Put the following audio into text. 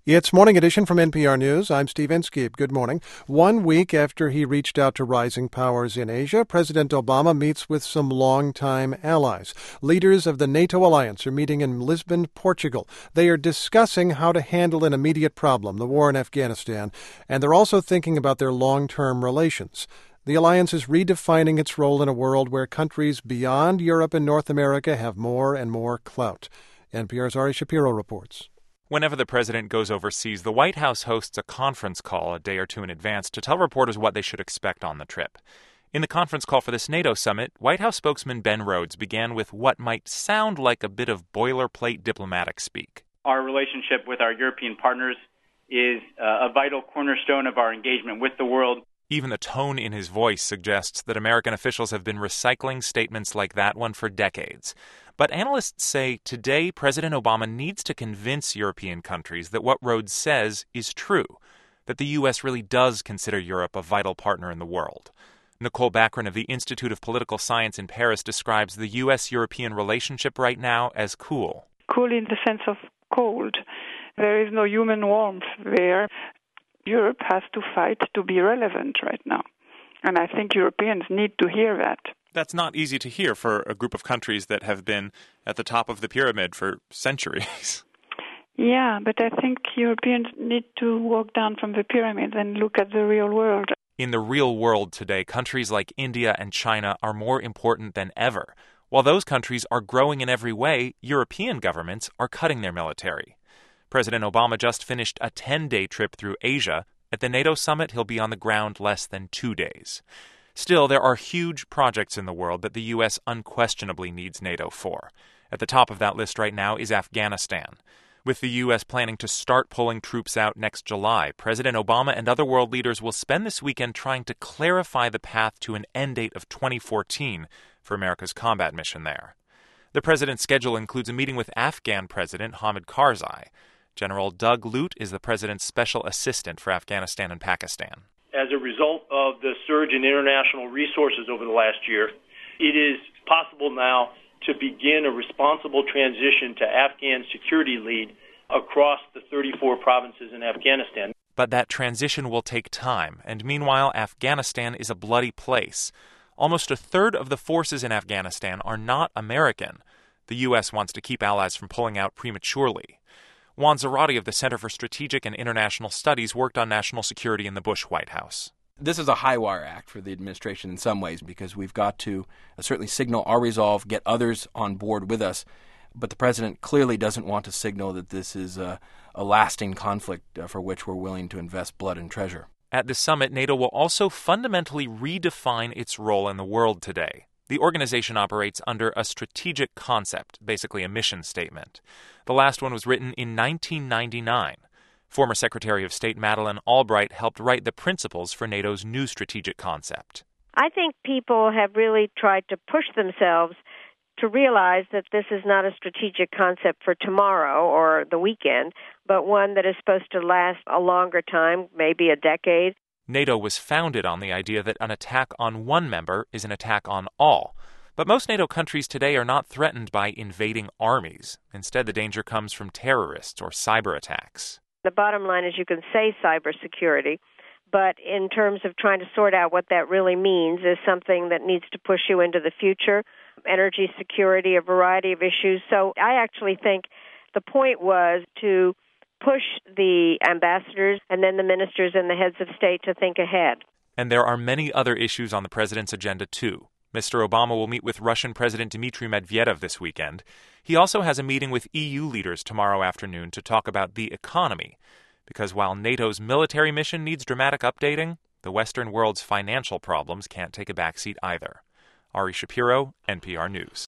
It's Morning Edition from NPR News. I'm Steve Inskeep. Good morning. 1 week after he reached out to rising powers in Asia, President Obama meets with some longtime allies. Leaders of the NATO alliance are meeting in Lisbon, Portugal. They are discussing how to handle an immediate problem, the war in Afghanistan, and they're also thinking about their long-term relations. The alliance is redefining its role in a world where countries beyond Europe and North America have more and more clout. NPR's Ari Shapiro reports. Whenever the president goes overseas, the White House hosts a conference call a day or two in advance to tell reporters what they should expect on the trip. In the conference call for this NATO summit, White House spokesman Ben Rhodes began with what might sound like a bit of boilerplate diplomatic speak. Our relationship with our European partners is a vital cornerstone of our engagement with the world. Even the tone in his voice suggests that American officials have been recycling statements like that one for decades. But analysts say today President Obama needs to convince European countries that what Rhodes says is true, that the U.S. really does consider Europe a vital partner in the world. Nicole Baccarin of the Institute of Political Science in Paris describes the U.S.-European relationship right now as cool. Cool in the sense of cold. There is no human warmth there. Europe has to fight to be relevant right now. And I think Europeans need to hear that. That's not easy to hear for a group of countries that have been at the top of the pyramid for centuries. Yeah, but I think Europeans need to walk down from the pyramid and look at the real world. In the real world today, countries like India and China are more important than ever. While those countries are growing in every way, European governments are cutting their military. President Obama just finished a 10-day trip through Asia. At the NATO summit, he'll be on the ground less than 2 days. Still, there are huge projects in the world that the U.S. unquestionably needs NATO for. At the top of that list right now is Afghanistan. With the U.S. planning to start pulling troops out next July, President Obama and other world leaders will spend this weekend trying to clarify the path to an end date of 2014 for America's combat mission there. The president's schedule includes a meeting with Afghan President Hamid Karzai. General Doug Lute is the president's special assistant for Afghanistan and Pakistan. As a result of the surge in international resources over the last year, it is possible now to begin a responsible transition to Afghan security lead across the 34 provinces in Afghanistan. But that transition will take time, and meanwhile, Afghanistan is a bloody place. Almost a third of the forces in Afghanistan are not American. The U.S. wants to keep allies from pulling out prematurely. Juan Zarate of the Center for Strategic and International Studies worked on national security in the Bush White House. This is a high-wire act for the administration in some ways because we've got to certainly signal our resolve, get others on board with us. But the president clearly doesn't want to signal that this is a lasting conflict for which we're willing to invest blood and treasure. At the summit, NATO will also fundamentally redefine its role in the world today. The organization operates under a strategic concept, basically a mission statement. The last one was written in 1999. Former Secretary of State Madeleine Albright helped write the principles for NATO's new strategic concept. I think people have really tried to push themselves to realize that this is not a strategic concept for tomorrow or the weekend, but one that is supposed to last a longer time, maybe a decade. NATO was founded on the idea that an attack on one member is an attack on all. But most NATO countries today are not threatened by invading armies. Instead, the danger comes from terrorists or cyber attacks. The bottom line is you can say cybersecurity, but in terms of trying to sort out what that really means is something that needs to push you into the future. Energy security, a variety of issues. So I actually think the point was to push the ambassadors and then the ministers and the heads of state to think ahead. And there are many other issues on the president's agenda, too. Mr. Obama will meet with Russian President Dmitry Medvedev this weekend. He also has a meeting with EU leaders tomorrow afternoon to talk about the economy. Because while NATO's military mission needs dramatic updating, the Western world's financial problems can't take a backseat either. Ari Shapiro, NPR News.